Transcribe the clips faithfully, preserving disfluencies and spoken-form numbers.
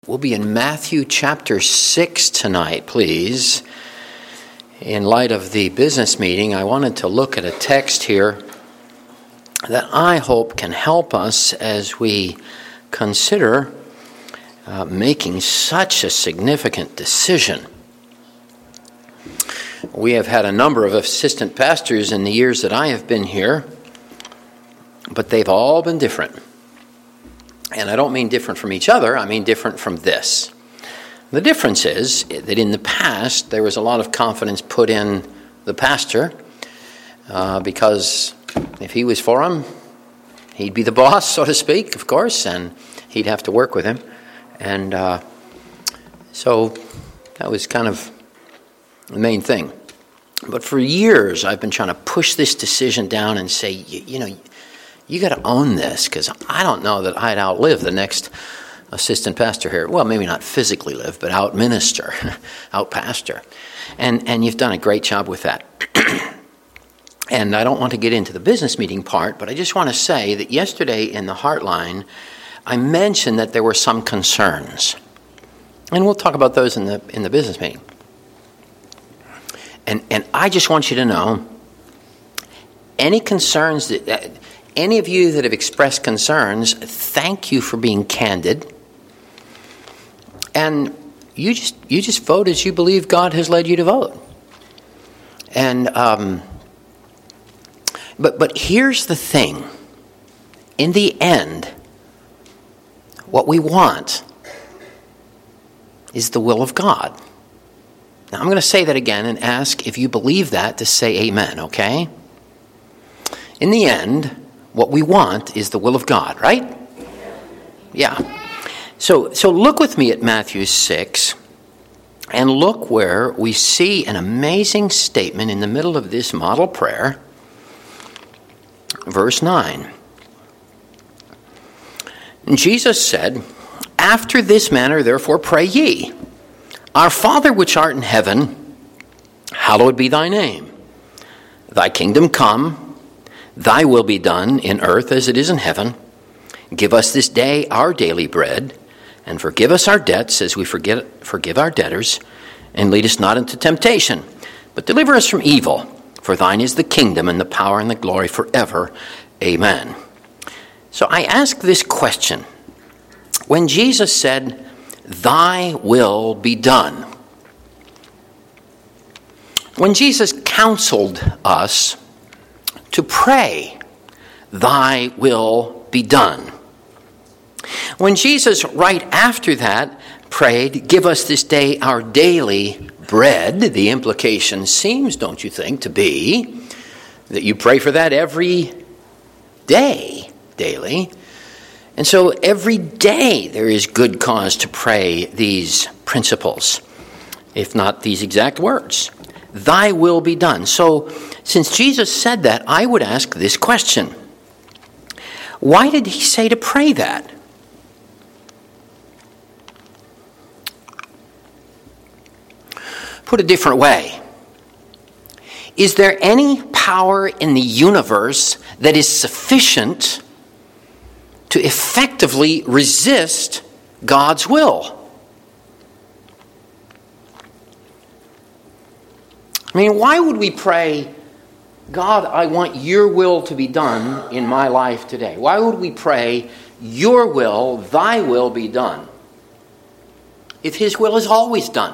We'll be in Matthew chapter six tonight, please. In light of the business meeting, I wanted to look at a text here that I hope can help us as we consider uh, making such a significant decision. We have had a number of assistant pastors in the years that I have been here, but they've all been different. And I don't mean different from each other, I mean different from this. The difference is that in the past, there was a lot of confidence put in the pastor uh, because if he was for him, he'd be the boss, so to speak, of course, and he'd have to work with him. And uh, so that was kind of the main thing. But for years, I've been trying to push this decision down and say, you, you know, you got to own this, because I don't know that I'd outlive the next assistant pastor here. Well, maybe not physically live, but out minister, out pastor. And and you've done a great job with that. And I don't want to get into the business meeting part, but I just want to say that yesterday in the Heartline, I mentioned that there were some concerns. And we'll talk about those in the in the business meeting. And and I just want you to know, any concerns that... that Any of you that have expressed concerns, thank you for being candid. And you just you just vote as you believe God has led you to vote. And um, but but here's the thing. In the end, what we want is the will of God. Now I'm going to say that again and ask if you believe that to say amen, okay? In the end, what we want is the will of God, right? Yeah. So so look with me at Matthew six, and look where we see an amazing statement in the middle of this model prayer. Verse nine. And Jesus said, "After this manner therefore pray ye, Our Father which art in heaven, hallowed be thy name. Thy kingdom come, thy will be done in earth as it is in heaven. Give us this day our daily bread, and forgive us our debts as we forget, forgive our debtors. And lead us not into temptation, but deliver us from evil. For thine is the kingdom and the power and the glory forever. Amen." So I ask this question. When Jesus said, "Thy will be done," when Jesus counseled us to pray, "Thy will be done," when Jesus right after that prayed, "Give us this day our daily bread," the implication seems, don't you think, to be that you pray for that every day, daily. And so every day there is good cause to pray these principles, if not these exact words. Thy will be done. So since Jesus said that, I would ask this question. Why did he say to pray that? Put a different way. Is there any power in the universe that is sufficient to effectively resist God's will? I mean, why would we pray, "God, I want your will to be done in my life today"? Why would we pray, "Your will, thy will be done," if his will is always done?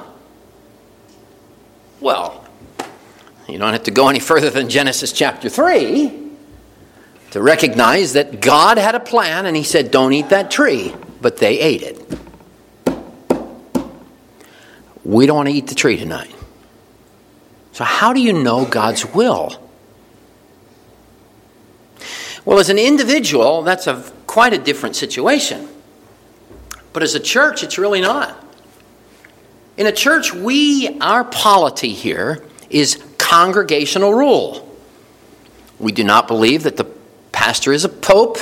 Well, you don't have to go any further than Genesis chapter three to recognize that God had a plan and he said, "Don't eat that tree," but they ate it. We don't want to eat the tree tonight. So how do you know God's will? Well, as an individual, that's a quite a different situation. But as a church, it's really not. In a church, we, our polity here is congregational rule. We do not believe that the pastor is a pope.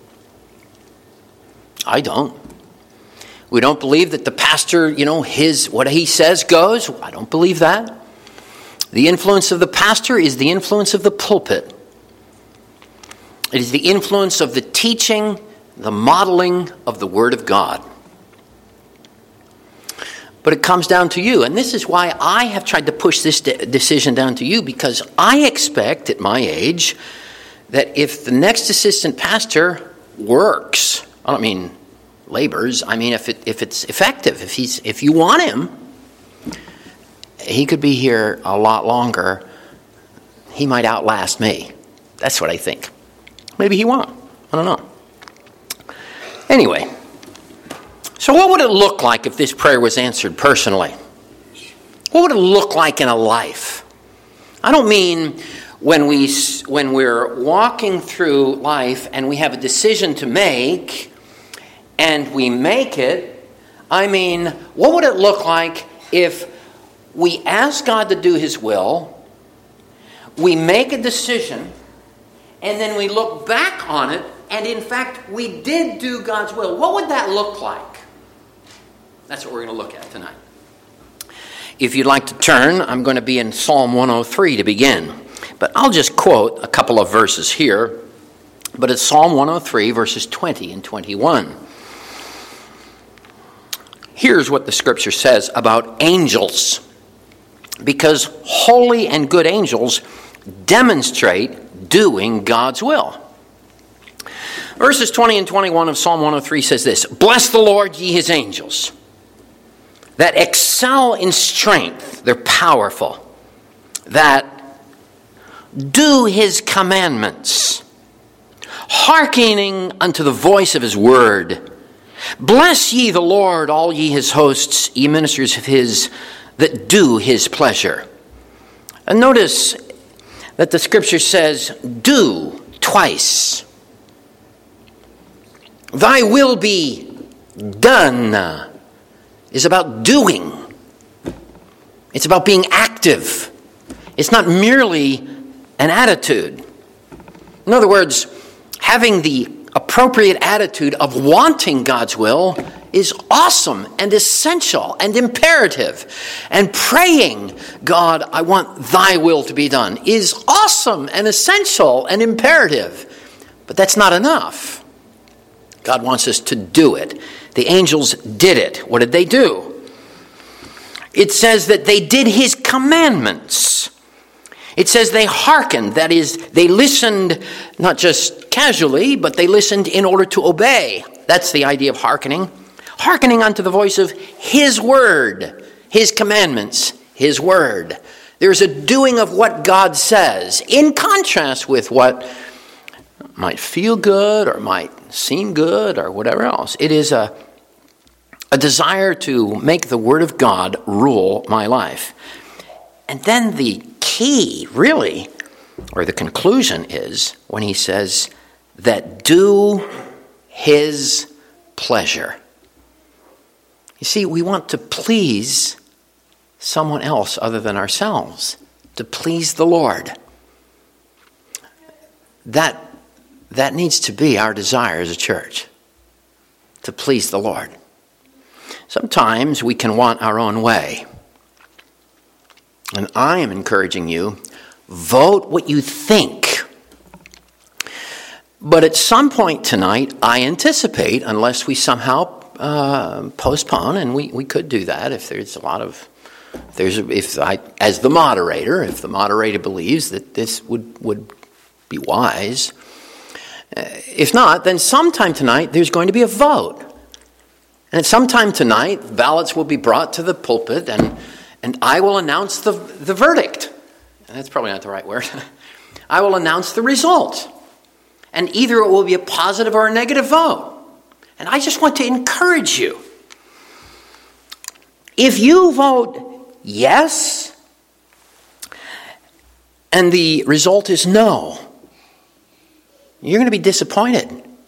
I don't. We don't believe that the pastor, you know, his what he says goes. I don't believe that. The influence of the pastor is the influence of the pulpit. It is the influence of the teaching, the modeling of the Word of God. but it comes down to you. And this is why I have tried to push this de- decision down to you, because I expect at my age that if the next assistant pastor works, I don't mean labors, I mean if it if it's effective, if he's if you want him, he could be here a lot longer. He might outlast me. That's what I think. Maybe he won't. I don't know. Anyway, so what would it look like if this prayer was answered personally? What would it look like in a life? I don't mean when we when we're walking through life and we have a decision to make and we make it. I mean, what would it look like if we ask God to do His will, we make a decision, and then we look back on it, and in fact, we did do God's will? What would that look like? That's what we're going to look at tonight. If you'd like to turn, I'm going to be in Psalm one oh three to begin. But I'll just quote a couple of verses here. But it's Psalm one oh three, verses twenty and twenty-one. Here's what the scripture says about angels. Because holy and good angels demonstrate doing God's will. Verses twenty and twenty-one of Psalm one oh three says this: Bless the Lord, ye his angels, that excel in strength, they're powerful, that do his commandments, hearkening unto the voice of his word. Bless ye the Lord, all ye his hosts, ye ministers of his, that do his pleasure. And notice that the scripture says, do, twice. Thy will be done is about doing. It's about being active. It's not merely an attitude. In other words, having the appropriate attitude of wanting God's will is awesome and essential and imperative. And praying, God, I want thy will to be done, is awesome and essential and imperative. But that's not enough. God wants us to do it. The angels did it. What did they do? It says that they did his commandments. It says they hearkened. That is, they listened not just casually, but they listened in order to obey. That's the idea of hearkening. Hearkening unto the voice of his word, his commandments, his word. There's a doing of what God says, in contrast with what might feel good or might seem good or whatever else. It is a, a desire to make the word of God rule my life. And then the key, really, or the conclusion is when he says that do his pleasure. You see, we want to please someone else other than ourselves, to please the Lord. That, that needs to be our desire as a church, to please the Lord. Sometimes we can want our own way. And I am encouraging you, vote what you think. But at some point tonight, I anticipate, unless we somehow uh, postpone, and we, we could do that if there's a lot of, if there's if I, as the moderator, if the moderator believes that this would, would be wise. Uh, if not, then sometime tonight there's going to be a vote. And at some time tonight, ballots will be brought to the pulpit, and And I will announce the, the verdict. And that's probably not the right word. I will announce the result. And either it will be a positive or a negative vote. And I just want to encourage you. If you vote yes, and the result is no, you're going to be disappointed.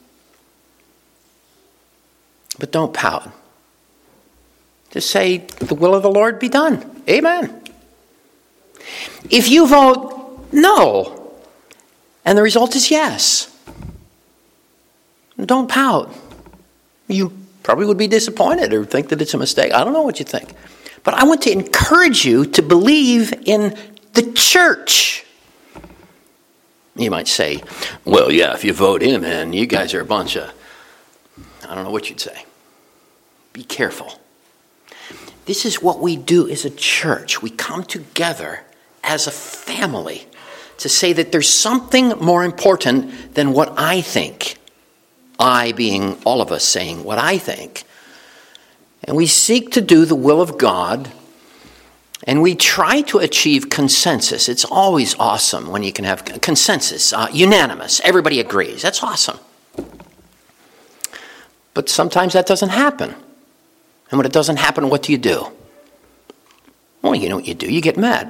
But don't pout. Just say, the will of the Lord be done. Amen. If you vote no, and the result is yes, don't pout. You probably would be disappointed or think that it's a mistake. I don't know what you think. But I want to encourage you to believe in the church. You might say, well, yeah, if you vote him in, you guys are a bunch of, I don't know what you'd say. Be careful. This is what we do as a church. We come together as a family to say that there's something more important than what I think. I being all of us saying what I think. And we seek to do the will of God, and we try to achieve consensus. It's always awesome when you can have consensus, uh, unanimous. Everybody agrees. That's awesome. But sometimes that doesn't happen. And when it doesn't happen, what do you do? Well, you know what you do. You get mad.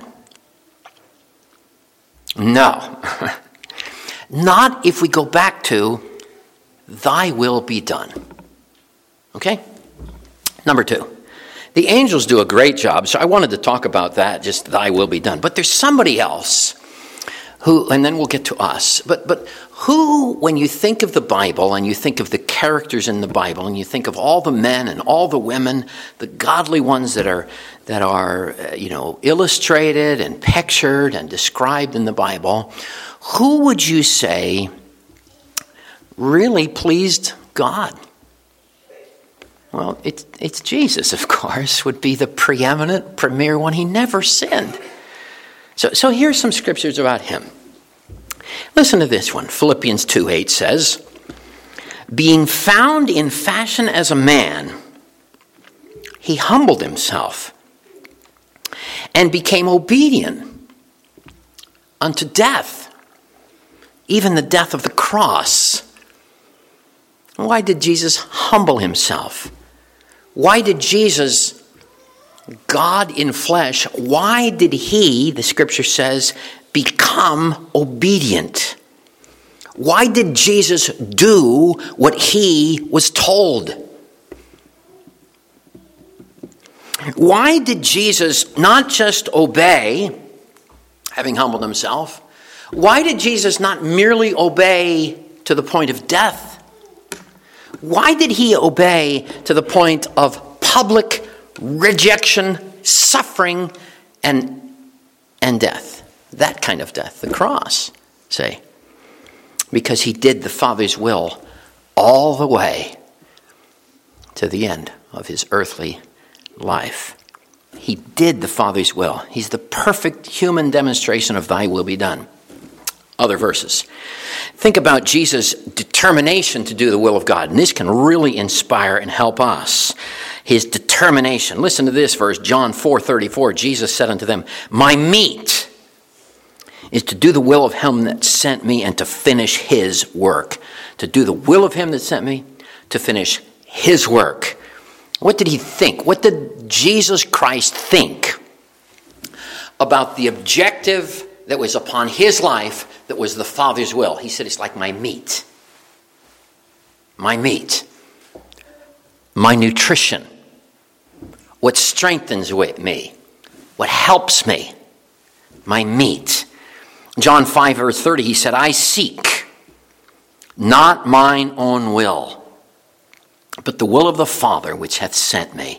No. Not if we go back to, thy will be done. Okay? Number two. The angels do a great job, so I wanted to talk about that, just thy will be done. But there's somebody else who, and then we'll get to us, but but who, when you think of the Bible and you think of the characters in the Bible and you think of all the men and all the women, the godly ones that are, that are uh, you know, illustrated and pictured and described in the Bible, who would you say really pleased God? Well, it's, it's Jesus, of course, would be the preeminent, premier one. He never sinned. So, so here's some scriptures about him. Listen to this one. Philippians two eight says, being found in fashion as a man, he humbled himself and became obedient unto death, even the death of the cross. Why did Jesus humble himself? Why did Jesus, God in flesh, why did he, the scripture says, become obedient? Why did Jesus do what he was told? Why did Jesus not just obey, having humbled himself? Why did Jesus not merely obey to the point of death? Why did he obey to the point of public rejection, suffering, and, and death? That kind of death, the cross, say. Because he did the Father's will all the way to the end of his earthly life. He did the Father's will. He's the perfect human demonstration of thy will be done. Other verses. Think about Jesus' determination to do the will of God. And this can really inspire and help us. His determination. Listen to this verse, John four thirty-four. Jesus said unto them, my meat is to do the will of him that sent me and to finish his work. To do the will of him that sent me, to finish his work. What did he think? What did Jesus Christ think about the objective that was upon his life that was the Father's will? He said, it's like my meat. My meat. My nutrition. What strengthens me. What helps me. My meat. John five verse thirty, he said, I seek not mine own will, but the will of the Father which hath sent me.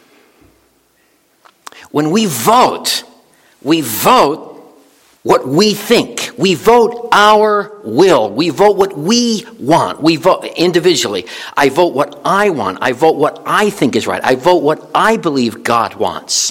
When we vote, we vote what we think. We vote our will. We vote what we want. We vote individually. I vote what I want. I vote what I think is right. I vote what I believe God wants.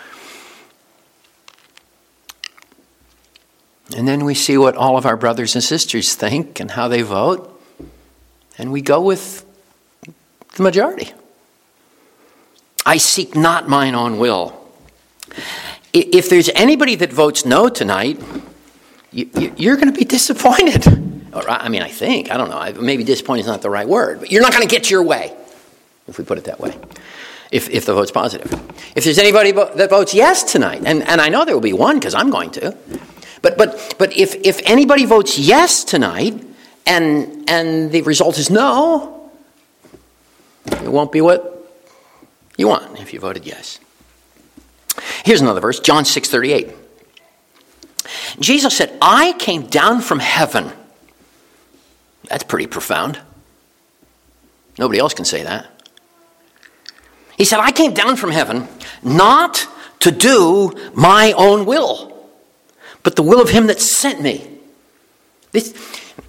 And then we see what all of our brothers and sisters think and how they vote. And we go with the majority. I seek not mine own will. If there's anybody that votes no tonight, you're going to be disappointed. I mean, I think. I don't know. Maybe disappointed is not the right word. But you're not going to get your way, if we put it that way, if, if the vote's positive. If there's anybody that votes yes tonight, and, and I know there will be one because I'm going to, but but but if, if anybody votes yes tonight and and the result is no, it won't be what you want if you voted yes. Here's another verse, John six thirty-eight. Jesus said, I came down from heaven. That's pretty profound. Nobody else can say that. He said, I came down from heaven not to do my own will, but the will of him that sent me. This,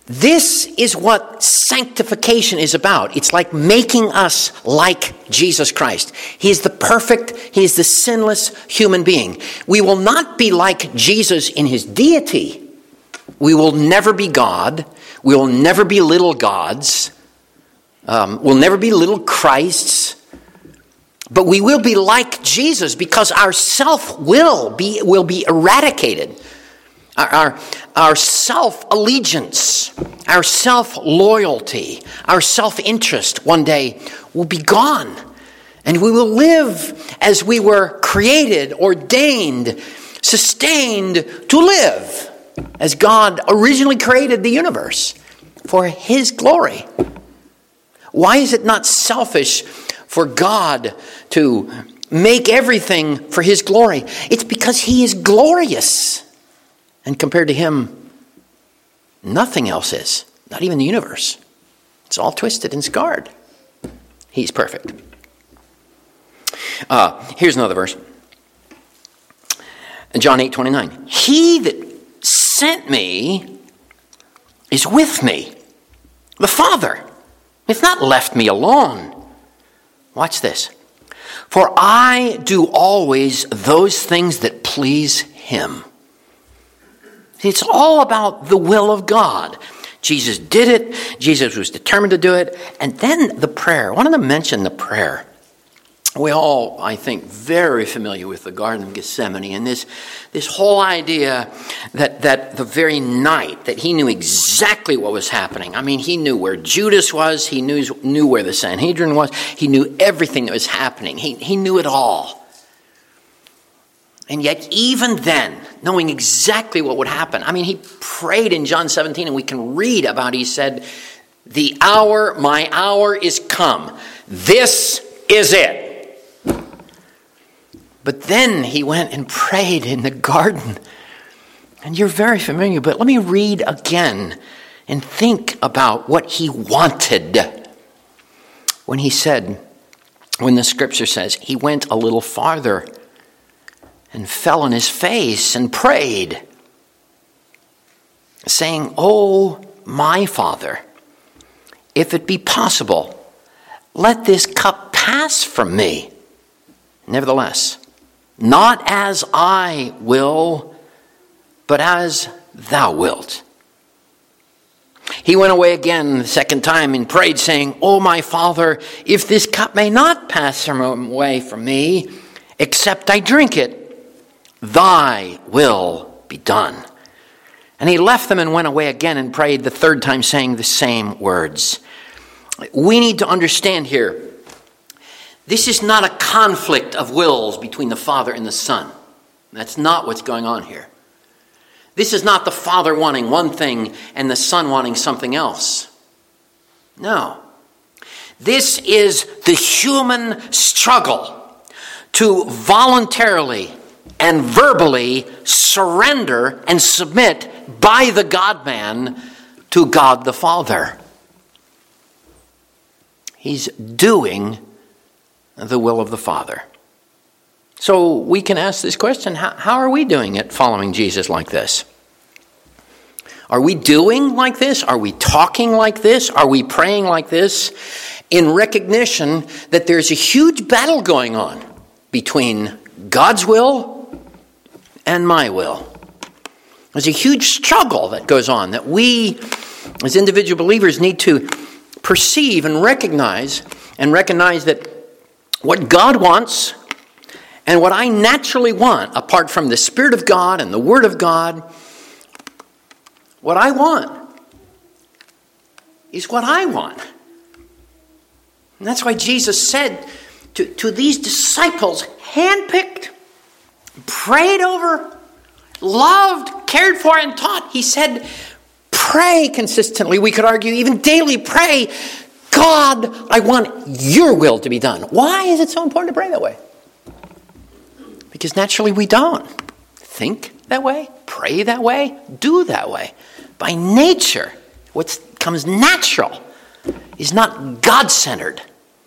This is what sanctification is about. It's like making us like Jesus Christ. He is the perfect, he is the sinless human being. We will not be like Jesus in his deity. We will never be God. We will never be little gods. Um, we'll never be little Christs. But we will be like Jesus because our self will be, will be eradicated. Our, our, our self-allegiance, our self-loyalty, our self-interest one day will be gone. And we will live as we were created, ordained, sustained to live, as God originally created the universe for his glory. Why is it not selfish for God to make everything for his glory? It's because he is glorious. And compared to him, nothing else is. Not even the universe. It's all twisted and scarred. He's perfect. Uh, here's another verse. John eight twenty-nine. He that sent me is with me. The Father hath not left me alone. Watch this. For I do always those things that please him. It's all about the will of God. Jesus did it. Jesus was determined to do it. And then the prayer. I wanted to mention the prayer. We all, I think, very familiar with the Garden of Gethsemane and this, this whole idea that, that the very night that he knew exactly what was happening. I mean, he knew where Judas was. He knew, knew where the Sanhedrin was. He knew everything that was happening. He, he knew it all. And yet, even then, knowing exactly what would happen, I mean, he prayed in John seventeen, and we can read about, he said, the hour, my hour is come. This is it. But then he went and prayed in the garden. And you're very familiar, but let me read again and think about what he wanted. When he said, when the scripture says, he went a little farther and fell on his face and prayed, saying, "Oh, my Father, if it be possible, let this cup pass from me. Nevertheless, not as I will, but as thou wilt." He went away again the second time and prayed, saying, "Oh, my Father, if this cup may not pass away from me, except I drink it, thy will be done." And he left them and went away again and prayed the third time, saying the same words. We need to understand here, this is not a conflict of wills between the Father and the Son. That's not what's going on here. This is not the Father wanting one thing and the Son wanting something else. No. This is the human struggle to voluntarily and verbally surrender and submit by the God-man to God the Father. He's doing the will of the Father. So we can ask this question, how, how are we doing it following Jesus like this? Are we doing like this? Are we talking like this? Are we praying like this? In recognition that there's a huge battle going on between God's will and my will. There's a huge struggle that goes on that we, as individual believers, need to perceive and recognize, and recognize that what God wants and what I naturally want, apart from the Spirit of God and the Word of God, what I want is what I want. And that's why Jesus said to, to these disciples, handpicked, prayed over, loved, cared for, and taught. He said, pray consistently. We could argue even daily, pray, God, I want your will to be done. Why is it so important to pray that way? Because naturally we don't think that way, pray that way, do that way. By nature, what comes natural is not God-centered,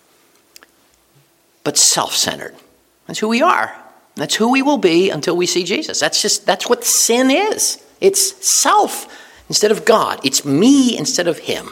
but self-centered. That's who we are. That's who we will be until we see Jesus. That's just, that's what sin is. It's self. instead of God. It's me instead of him.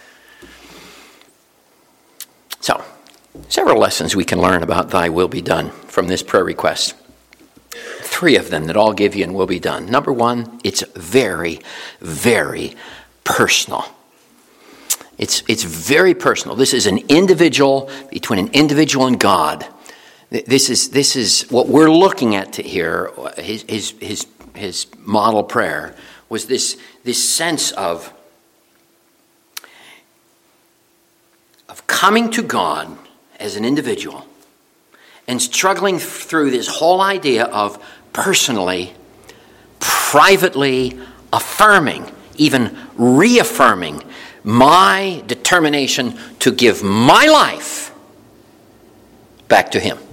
So, several lessons we can learn about thy will be done from this prayer request. Three of them that all give you and will be done. Number one, it's very, very personal. It's, it's very personal. This is an individual, between an individual and God. This is, this is what we're looking at here. His, his, his, his model prayer was this, this sense of, of coming to God as an individual and struggling through this whole idea of personally, privately affirming, even reaffirming my determination to give my life back to him.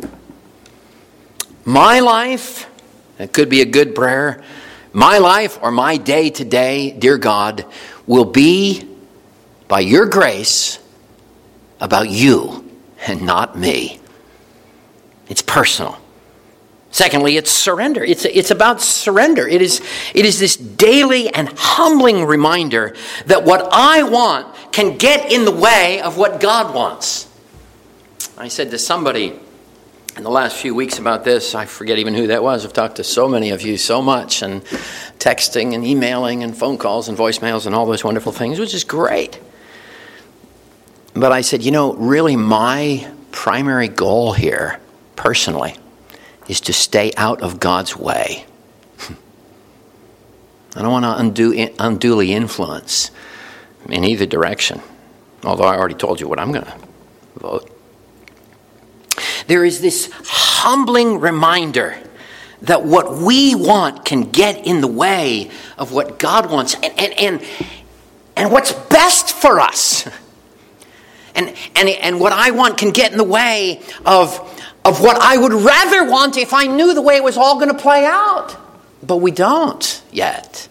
My life, it could be a good prayer, my life or my day today, dear God, will be, by your grace, about you and not me. It's personal. Secondly, it's surrender. It's, it's about surrender. It is, it is this daily and humbling reminder that what I want can get in the way of what God wants. I said to somebody in the last few weeks about this, I forget even who that was. I've talked to so many of you so much, and texting and emailing and phone calls and voicemails and all those wonderful things, which is great. But I said, you know, really my primary goal here, personally, is to stay out of God's way. I don't want to undo, unduly influence in either direction, although I already told you what I'm going to vote. There is this humbling reminder that what we want can get in the way of what God wants, and and and, and what's best for us. And, and and what I want can get in the way of, of what I would rather want if I knew the way it was all going to play out. But we don't yet.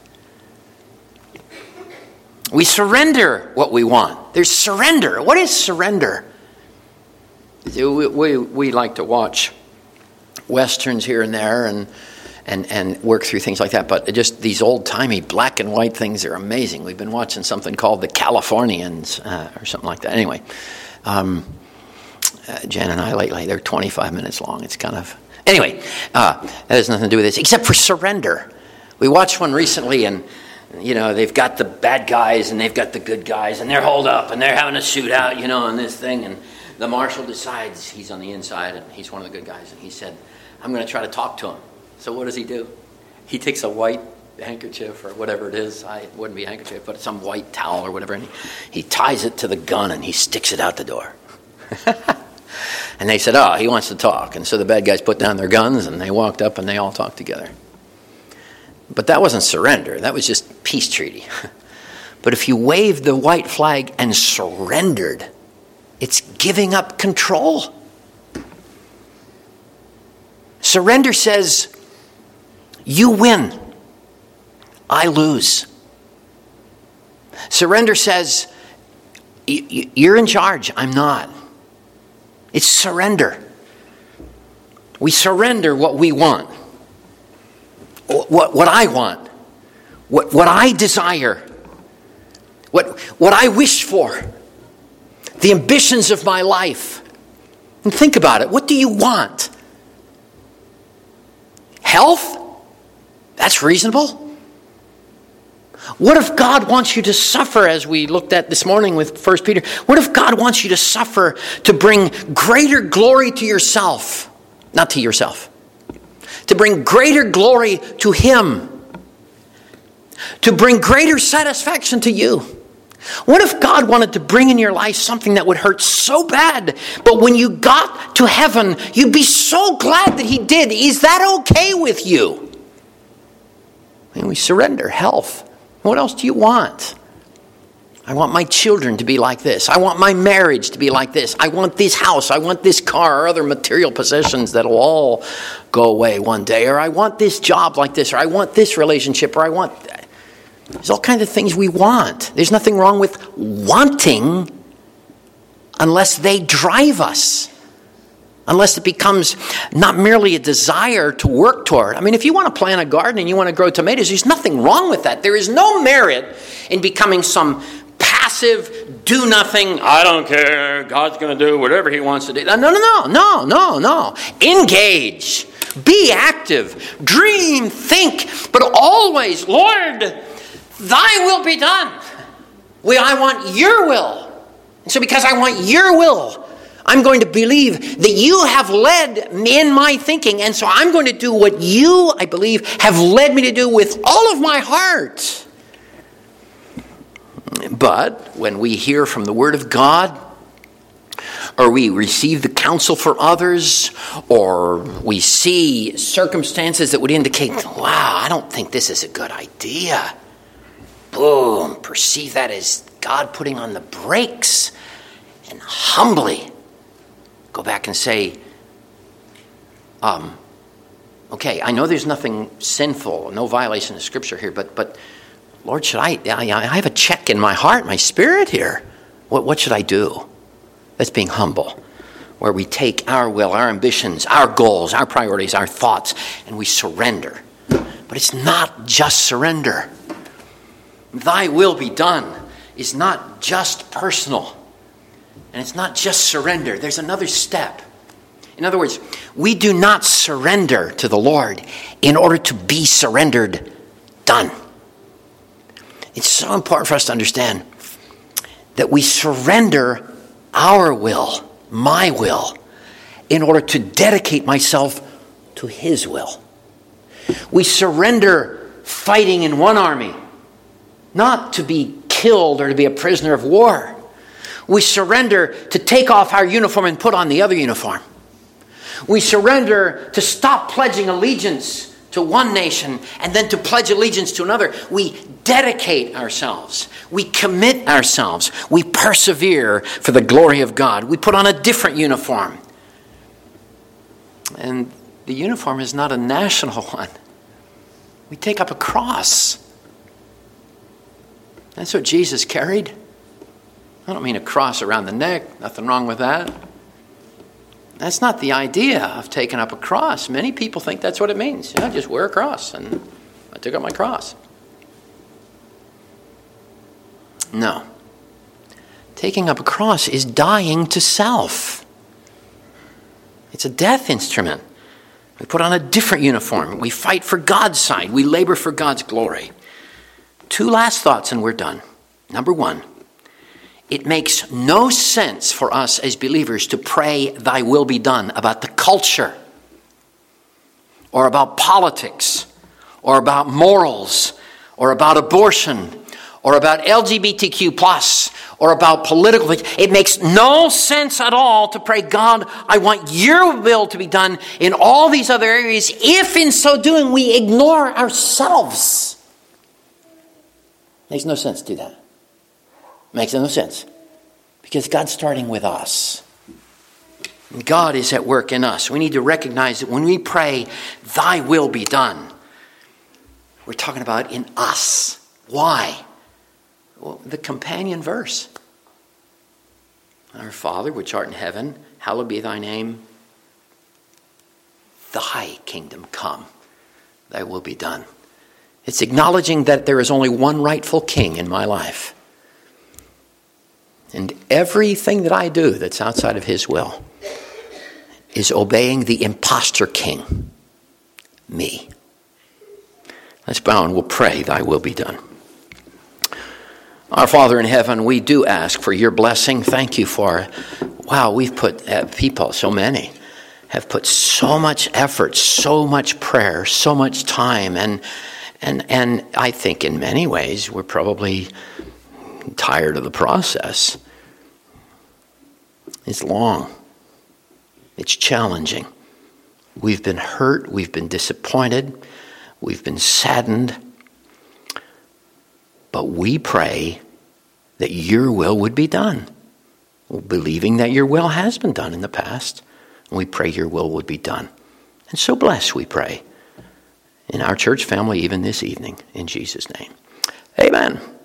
We surrender what we want. There's surrender. What is surrender? We, we, we like to watch Westerns here and there and, and, and work through things like that. But just these old-timey black and white things are amazing. We've been watching something called The Californians uh, or something like that. Anyway, um, uh, Jen and I lately, they're twenty-five minutes long. It's kind of... Anyway, uh, that has nothing to do with this, except for surrender. We watched one recently, and you know, they've got the bad guys and they've got the good guys, and they're holed up and they're having a shootout, you know, on this thing, and the marshal decides he's on the inside and he's one of the good guys, and he said, I'm going to try to talk to him. So what does he do? He takes a white handkerchief or whatever it is. I, it wouldn't be a handkerchief, but some white towel or whatever, and he, he ties it to the gun and he sticks it out the door. And they said, oh, he wants to talk. And so the bad guys put down their guns and they walked up and they all talked together. But that wasn't surrender. That was just peace treaty. But if you waved the white flag and surrendered, it's giving up control. Surrender says, you win, I lose. Surrender says, you're in charge, I'm not. It's surrender. We surrender what we want, what, what I want, what, what I desire, what, what I wish for, the ambitions of my life. And think about it. What do you want? Health? That's reasonable. What if God wants you to suffer, as we looked at this morning with First Peter? What if God wants you to suffer to bring greater glory to yourself? Not to yourself. To bring greater glory to Him. To bring greater satisfaction to you. What if God wanted to bring in your life something that would hurt so bad, but when you got to heaven, you'd be so glad that He did? Is that okay with you? And we surrender health. What else do you want? I want my children to be like this. I want my marriage to be like this. I want this house. I want this car or other material possessions that'll all go away one day. Or I want this job like this. Or I want this relationship. Or I want... There's all kinds of things we want. There's nothing wrong with wanting unless they drive us. unless it becomes not merely a desire to work toward. I mean, if you want to plant a garden and you want to grow tomatoes, there's nothing wrong with that. There is no merit in becoming some passive, do nothing, I don't care, God's going to do whatever he wants to do. No, no, no, no, no, no. Engage. Be active. Dream, think, but always, Lord, thy will be done. We, I want your will. And so because I want your will, I'm going to believe that you have led in my thinking. And so I'm going to do what you, I believe, have led me to do with all of my heart. But when we hear from the Word of God, or we receive the counsel for others, or we see circumstances that would indicate, wow, I don't think this is a good idea. Boom, perceive that as God putting on the brakes, and humbly go back and say, um, okay, I know there's nothing sinful, no violation of Scripture here, but but Lord, should I, I, I have a check in my heart, my spirit here. What, what should I do? That's being humble, where we take our will, our ambitions, our goals, our priorities, our thoughts, and we surrender. But it's not just surrender. Thy will be done is not just personal. And it's not just surrender. There's another step. In other words, we do not surrender to the Lord in order to be surrendered done. It's so important for us to understand that we surrender our will, my will, in order to dedicate myself to his will. We surrender fighting in one army, not to be killed or to be a prisoner of war. We surrender to take off our uniform and put on the other uniform. We surrender to stop pledging allegiance to one nation and then to pledge allegiance to another. We dedicate ourselves. We commit ourselves. We persevere for the glory of God. We put on a different uniform. And the uniform is not a national one. We take up a cross. That's what Jesus carried. I don't mean a cross around the neck. Nothing wrong with that. That's not the idea of taking up a cross. Many people think that's what it means. You know, just wear a cross, and I took up my cross. No. Taking up a cross is dying to self. It's a death instrument. We put on a different uniform. We fight for God's side. We labor for God's glory. Two last thoughts and we're done. Number one, it makes no sense for us as believers to pray, thy will be done, about the culture, or about politics, or about morals, or about abortion, or about L G B T Q plus, or about political things. It makes no sense at all to pray, God, I want your will to be done in all these other areas, if in so doing we ignore ourselves. Makes no sense to do that. Makes no sense. Because God's starting with us. God is at work in us. We need to recognize that when we pray, thy will be done, we're talking about in us. Why? Well, the companion verse. Our Father, which art in heaven, hallowed be thy name. Thy kingdom come. Thy will be done. It's acknowledging that there is only one rightful king in my life. And everything that I do that's outside of his will is obeying the imposter king, me. Let's bow and we'll pray, thy will be done. Our Father in heaven, we do ask for your blessing. Thank you for, wow, we've put uh, people, so many, have put so much effort, so much prayer, so much time. And, and, and I think in many ways we're probably tired of the process. It's long. It's challenging. We've been hurt. We've been disappointed. We've been saddened. But we pray that your will would be done. Believing that your will has been done in the past. And we pray your will would be done. And so bless, we pray, in our church family even this evening. In Jesus' name. Amen.